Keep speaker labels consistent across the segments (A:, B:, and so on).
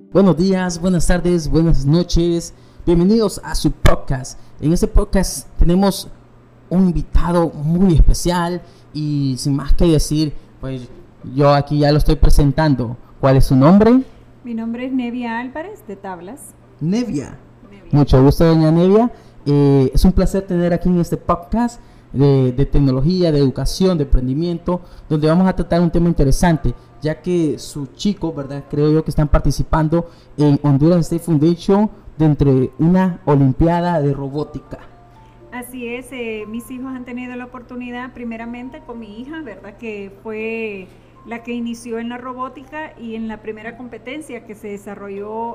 A: Buenos días, buenas tardes, buenas noches. Bienvenidos a su podcast. En este podcast tenemos un invitado muy especial y sin más que decir, pues yo aquí ya lo estoy presentando. ¿Cuál es su nombre?
B: Mi nombre es Nevia Álvarez de Tablas.
A: Nevia. Mucho gusto, doña Nevia. Es un placer tener aquí en este podcast de tecnología, de educación, de emprendimiento, donde vamos a tratar un tema interesante, ya que sus chicos, ¿verdad? Creo yo que están participando en Honduras State Foundation dentro de una olimpiada de robótica.
B: Así es, mis hijos han tenido la oportunidad, primeramente con mi hija, ¿verdad? Que fue la que inició en la robótica y en la primera competencia que se desarrolló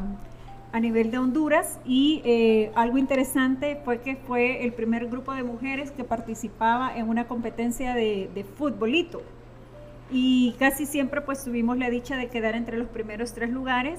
B: a nivel de Honduras, y algo interesante fue que fue el primer grupo de mujeres que participaba en una competencia de futbolito, y casi siempre pues tuvimos la dicha de quedar entre los primeros 3 lugares.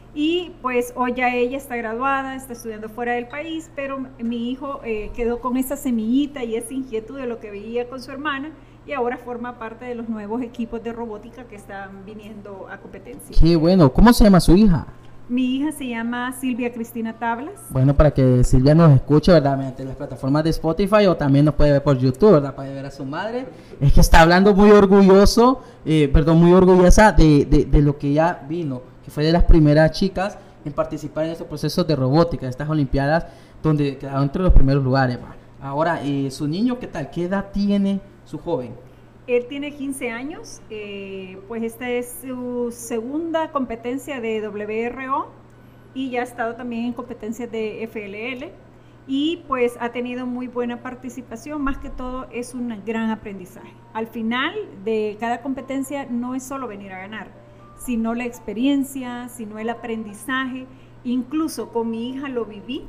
B: Y pues hoy ya ella está graduada, está estudiando fuera del país, pero mi hijo quedó con esa semillita y esa inquietud de lo que veía con su hermana, y ahora forma parte de los nuevos equipos de robótica que están viniendo a competencia.
A: Qué bueno. ¿Cómo se llama su hija?
B: Mi hija se llama Silvia Cristina Tablas.
A: Bueno, para que Silvia nos escuche, ¿verdad? Mediante las plataformas de Spotify, o también nos puede ver por YouTube, ¿verdad? Para ver a su madre. Es que está hablando muy orgulloso, muy orgullosa de lo que ya vino, que fue de las primeras chicas en participar en estos procesos de robótica, de estas olimpiadas, donde quedaron entre los primeros lugares. Ahora, su niño, ¿qué tal? ¿Qué edad tiene su joven?
B: Él tiene 15 años, pues esta es su segunda competencia de WRO, y ya ha estado también en competencias de FLL, y pues ha tenido muy buena participación. Más que todo es un gran aprendizaje. Al final de cada competencia no es solo venir a ganar, sino la experiencia, sino el aprendizaje. Incluso con mi hija lo viví,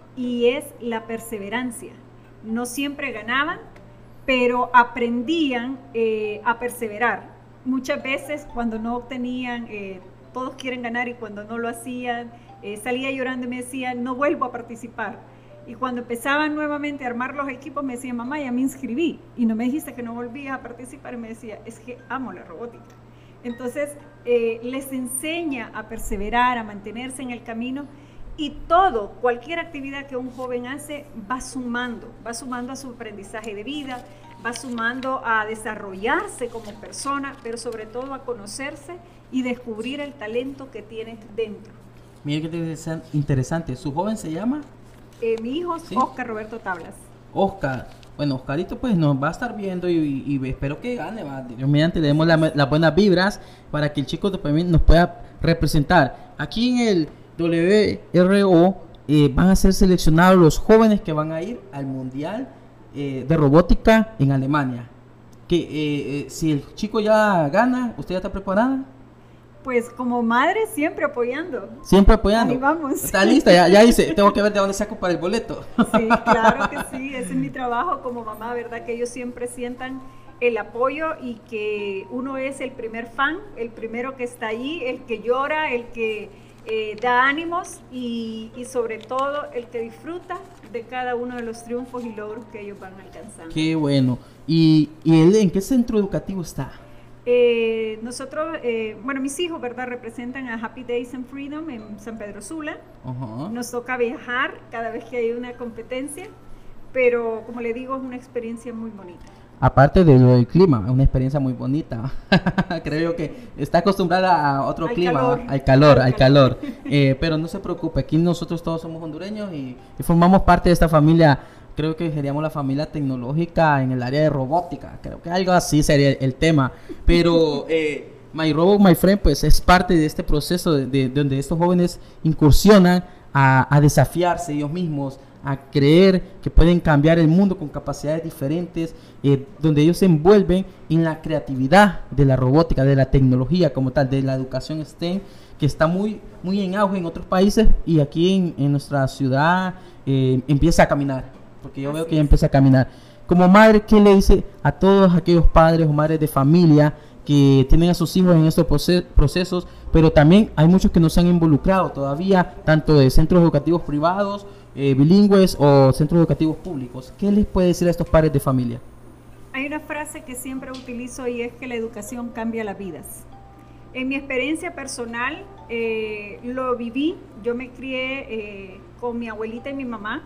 B: y es la perseverancia. No siempre ganaban, pero aprendían a perseverar. Muchas veces cuando no obtenían, todos quieren ganar, y cuando no lo hacían, salía llorando y me decía, no vuelvo a participar. Y cuando empezaban nuevamente a armar los equipos, me decía, mamá, ya me inscribí, y no me dijiste que no volvías a participar. Y me decía, es que amo la robótica. Entonces, les enseña a perseverar, a mantenerse en el camino, y cualquier actividad que un joven hace va sumando a su aprendizaje de vida, va sumando a desarrollarse como persona, pero sobre todo a conocerse y descubrir el talento que tiene dentro.
A: Mire qué interesante. ¿Su joven se llama?
B: Mi hijo es Oscar Roberto Tablas.
A: Oscar. Bueno, Oscarito pues nos va a estar viendo y espero que gane, Dios mediante, le demos las buenas vibras para que el chico también nos pueda representar. Aquí en el WRO van a ser seleccionados los jóvenes que van a ir al Mundial de Robótica en Alemania. Si el chico ya gana, ¿usted ya está preparada?
B: Pues como madre siempre apoyando.
A: Siempre apoyando.
B: Ahí vamos.
A: Está lista, ya dice, tengo que ver de dónde saco para el boleto.
B: Sí, claro que sí, ese es mi trabajo como mamá, ¿verdad? Que ellos siempre sientan el apoyo, y que uno es el primer fan, el primero que está ahí, el que llora, el que da ánimos, y sobre todo el que disfruta de cada uno de los triunfos y logros que ellos van alcanzando.
A: Qué bueno. ¿Y él en qué centro educativo está?
B: Nosotros, mis hijos, ¿verdad? Representan a Happy Days and Freedom en San Pedro Sula. Nos toca viajar cada vez que hay una competencia, pero como le digo, es una experiencia muy bonita.
A: Aparte de lo del clima, es una experiencia muy bonita. Creo que está acostumbrada a otro clima, al calor. Pero no se preocupe, aquí nosotros todos somos hondureños y formamos parte de esta familia. Creo que seríamos la familia tecnológica en el área de robótica. Creo que algo así sería el tema. Pero My Robot, My Friend, pues es parte de este proceso de donde estos jóvenes incursionan a desafiarse ellos mismos, a creer que pueden cambiar el mundo con capacidades diferentes, donde ellos se envuelven en la creatividad de la robótica, de la tecnología como tal, de la educación STEM, que está muy en auge en otros países, y aquí en nuestra ciudad empieza a caminar. Porque yo veo que ya empieza a caminar. Como madre, ¿qué le dice a todos aquellos padres o madres de familia que tienen a sus hijos en estos procesos? Pero también hay muchos que no se han involucrado todavía, tanto de centros educativos privados, bilingües, o centros educativos públicos. ¿Qué les puede decir a estos padres de familia?
B: Hay una frase que siempre utilizo, y es que la educación cambia las vidas. En mi experiencia personal, lo viví. Yo me crié con mi abuelita y mi mamá.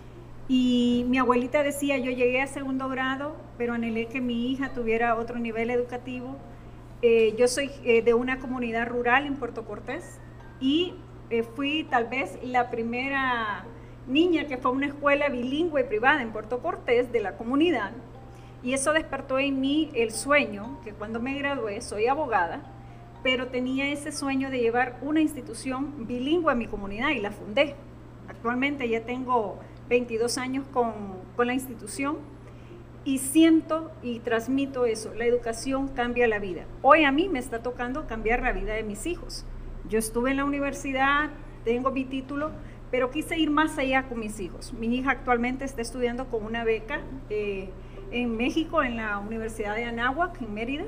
B: Y mi abuelita decía, yo llegué a segundo grado, pero anhelé que mi hija tuviera otro nivel educativo. Yo soy de una comunidad rural en Puerto Cortés y fui tal vez la primera niña que fue a una escuela bilingüe privada en Puerto Cortés de la comunidad. Y eso despertó en mí el sueño, que cuando me gradué soy abogada, pero tenía ese sueño de llevar una institución bilingüe a mi comunidad y la fundé. Actualmente ya tengo 22 años con la institución y siento y transmito eso, la educación cambia la vida. Hoy a mí me está tocando cambiar la vida de mis hijos. Yo estuve en la universidad, tengo mi título, pero quise ir más allá con mis hijos. Mi hija actualmente está estudiando con una beca en México, en la Universidad de Anáhuac, en Mérida,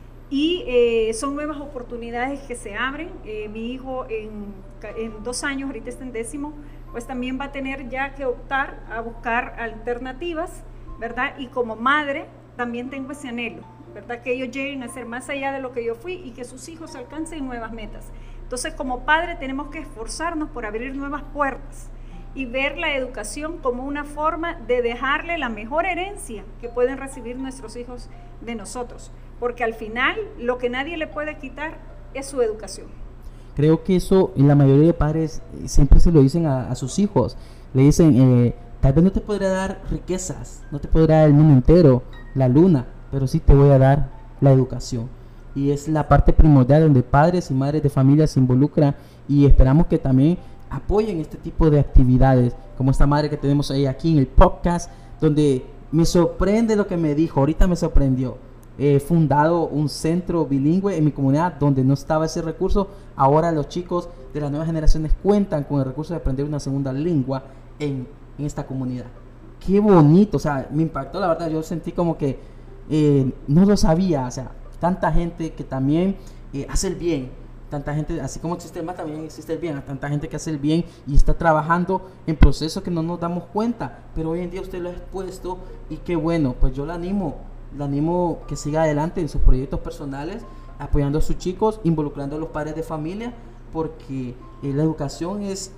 B: y son nuevas oportunidades que se abren. Mi hijo en 2 años, ahorita está en 10º, pues también va a tener ya que optar a buscar alternativas, ¿verdad? Y como madre también tengo ese anhelo, ¿verdad? Que ellos lleguen a ser más allá de lo que yo fui y que sus hijos alcancen nuevas metas. Entonces, como padre tenemos que esforzarnos por abrir nuevas puertas y ver la educación como una forma de dejarle la mejor herencia que pueden recibir nuestros hijos de nosotros, porque al final lo que nadie le puede quitar es su educación.
A: Creo que eso la mayoría de padres siempre se lo dicen a sus hijos. Le dicen, tal vez no te podré dar riquezas, no te podré dar el mundo entero, la luna, pero sí te voy a dar la educación. Y es la parte primordial donde padres y madres de familia se involucran, y esperamos que también apoyen este tipo de actividades, como esta madre que tenemos ahí aquí en el podcast, donde me sorprende lo que me dijo, ahorita me sorprendió. He fundado un centro bilingüe en mi comunidad donde no estaba ese recurso. Ahora los chicos de las nuevas generaciones cuentan con el recurso de aprender una segunda lengua en esta comunidad. Qué bonito, o sea, me impactó la verdad. Yo sentí como que no lo sabía, o sea, tanta gente que también hace el bien, tanta gente, así como existe el mal, también existe el bien, tanta gente que hace el bien y está trabajando en procesos que no nos damos cuenta, pero hoy en día usted lo ha expuesto y qué bueno. Pues yo la animo que siga adelante en sus proyectos personales, apoyando a sus chicos, involucrando a los padres de familia, porque la educación es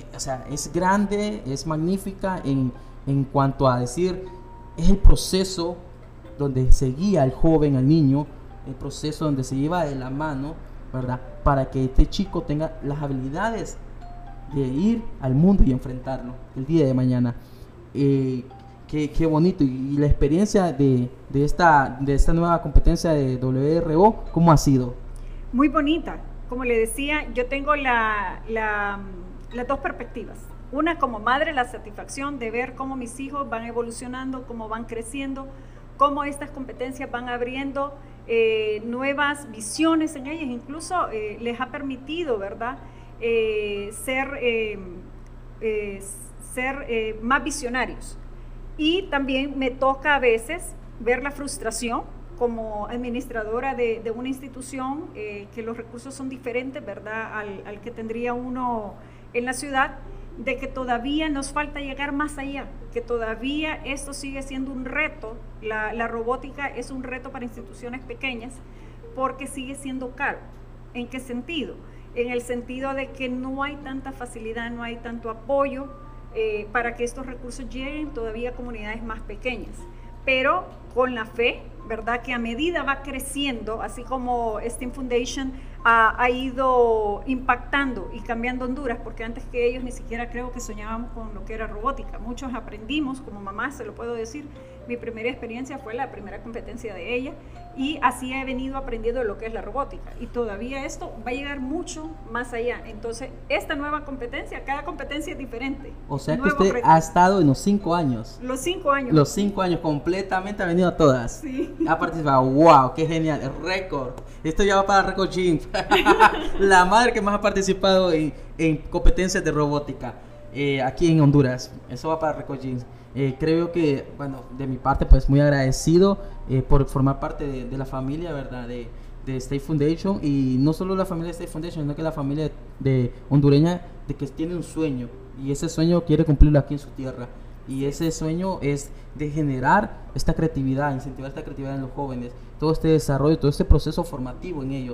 A: grande, es magnífica en cuanto a decir, es el proceso donde se guía al joven, al niño, el proceso donde se lleva de la mano, ¿verdad? Para que este chico tenga las habilidades de ir al mundo y enfrentarlo el día de mañana. Qué bonito. Y la experiencia de esta nueva competencia de WRO, ¿cómo ha sido?
B: Muy bonita. Como le decía, yo tengo las dos perspectivas. Una, como madre, la satisfacción de ver cómo mis hijos van evolucionando, cómo van creciendo, cómo estas competencias van abriendo nuevas visiones en ellas. Incluso les ha permitido, ¿verdad?, ser más visionarios. Y también me toca a veces ver la frustración como administradora de una institución, que los recursos son diferentes, ¿verdad?, al que tendría uno en la ciudad, de que todavía nos falta llegar más allá, que todavía esto sigue siendo un reto. La robótica es un reto para instituciones pequeñas porque sigue siendo caro. ¿En qué sentido? En el sentido de que no hay tanta facilidad, no hay tanto apoyo para que estos recursos lleguen todavía a comunidades más pequeñas, pero con la fe, ¿verdad?, que a medida va creciendo, así como STEAM Foundation ha ido impactando y cambiando Honduras, porque antes que ellos ni siquiera creo que soñábamos con lo que era robótica. Muchos aprendimos, como mamá se lo puedo decir, mi primera experiencia fue la primera competencia de ella, y así he venido aprendiendo lo que es la robótica, y todavía esto va a llegar mucho más allá. Entonces, esta nueva competencia, cada competencia es diferente.
A: O sea que usted ha estado en los 5 años.
B: Los 5 años.
A: Los 5 años, completamente ha venido a todas.
B: Sí.
A: Ha participado. ¡Wow! ¡Qué genial! El récord. Esto ya va para Record Jeans. La madre que más ha participado en competencias de robótica aquí en Honduras. Eso va para Record Jeans. Creo que, bueno, de mi parte, pues muy agradecido por formar parte de la familia, ¿verdad?, de State Foundation, y no solo la familia de State Foundation, sino que la familia de hondureña, de que tiene un sueño, y ese sueño quiere cumplirlo aquí en su tierra, y ese sueño es de generar esta creatividad, incentivar esta creatividad en los jóvenes, todo este desarrollo, todo este proceso formativo en ellos.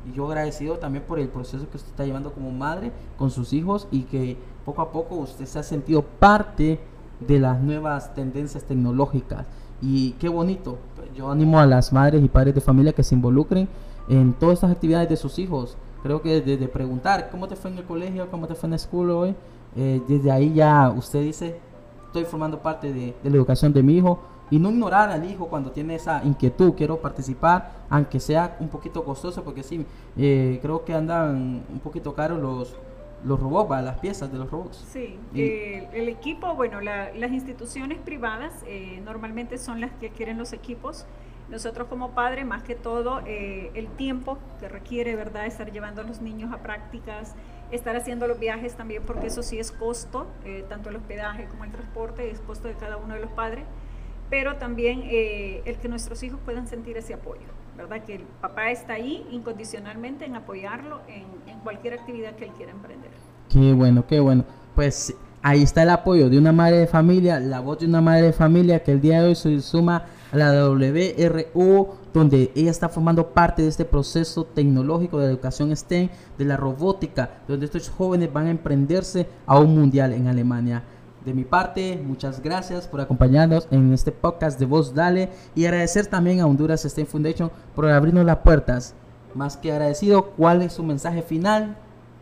A: Y yo agradecido también por el proceso que usted está llevando como madre con sus hijos y que poco a poco usted se ha sentido parte de las nuevas tendencias tecnológicas. Y qué bonito. Yo animo a las madres y padres de familia que se involucren en todas estas actividades de sus hijos. Creo que desde preguntar cómo te fue en el colegio, cómo te fue en la escuela hoy, desde ahí ya usted dice, estoy formando parte de la educación de mi hijo. Y no ignorar al hijo cuando tiene esa inquietud, quiero participar, aunque sea un poquito costoso, porque sí, creo que andan un poquito caros los robots, las piezas de los robots.
B: Sí, el equipo, bueno, las instituciones privadas normalmente son las que quieren los equipos. Nosotros como padres, más que todo, el tiempo que requiere, ¿verdad?, estar llevando a los niños a prácticas, estar haciendo los viajes también, porque eso sí es costo, tanto el hospedaje como el transporte, es costo de cada uno de los padres, pero también el que nuestros hijos puedan sentir ese apoyo, ¿verdad?, que el papá está ahí incondicionalmente en apoyarlo en cualquier actividad que él quiera emprender.
A: Qué bueno, qué bueno. Pues ahí está el apoyo de una madre de familia, la voz de una madre de familia que el día de hoy se suma a la WRU, donde ella está formando parte de este proceso tecnológico de educación STEM, de la robótica, donde estos jóvenes van a emprenderse a un mundial en Alemania. De mi parte, muchas gracias por acompañarnos en este podcast de Voz Dale y agradecer también a Honduras STEM Foundation por abrirnos las puertas. Más que agradecido, ¿cuál es su mensaje final?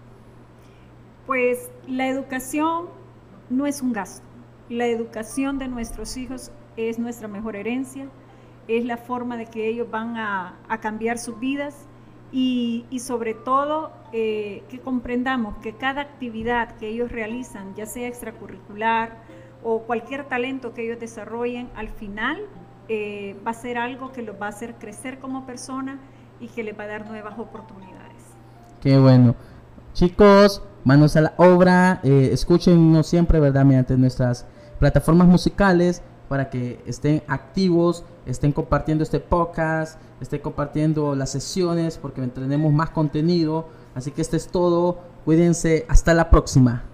B: Pues la educación no es un gasto. La educación de nuestros hijos es nuestra mejor herencia, es la forma de que ellos van a cambiar sus vidas y sobre todo que comprendamos que cada actividad que ellos realizan, ya sea extracurricular o cualquier talento que ellos desarrollen, al final va a ser algo que los va a hacer crecer como persona y que les va a dar nuevas oportunidades.
A: Qué bueno. Chicos, manos a la obra, escúchenos siempre, ¿verdad?, mediante nuestras plataformas musicales para que estén activos, estén compartiendo este podcast, estén compartiendo las sesiones porque tenemos más contenido. Así que esto es todo. Cuídense. Hasta la próxima.